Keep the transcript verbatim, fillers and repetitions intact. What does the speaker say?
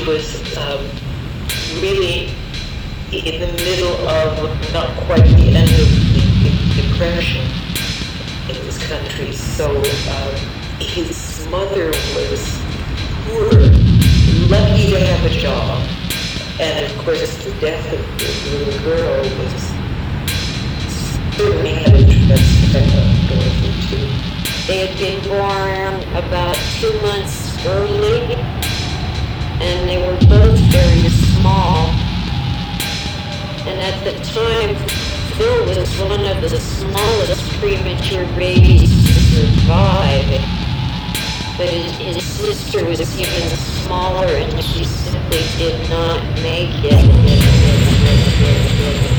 was um, really in the middle of not quite the end of the, the depression in this country. So um, his mother was poor, lucky to have a job. And of course, the death of the little girl was certainly had a tremendous effect on Dorothy too. They had been born about two months early, and they were both very small. And at the time, Phil was one of the smallest premature babies to survive. But his, his sister was even smaller, and she simply did not make it.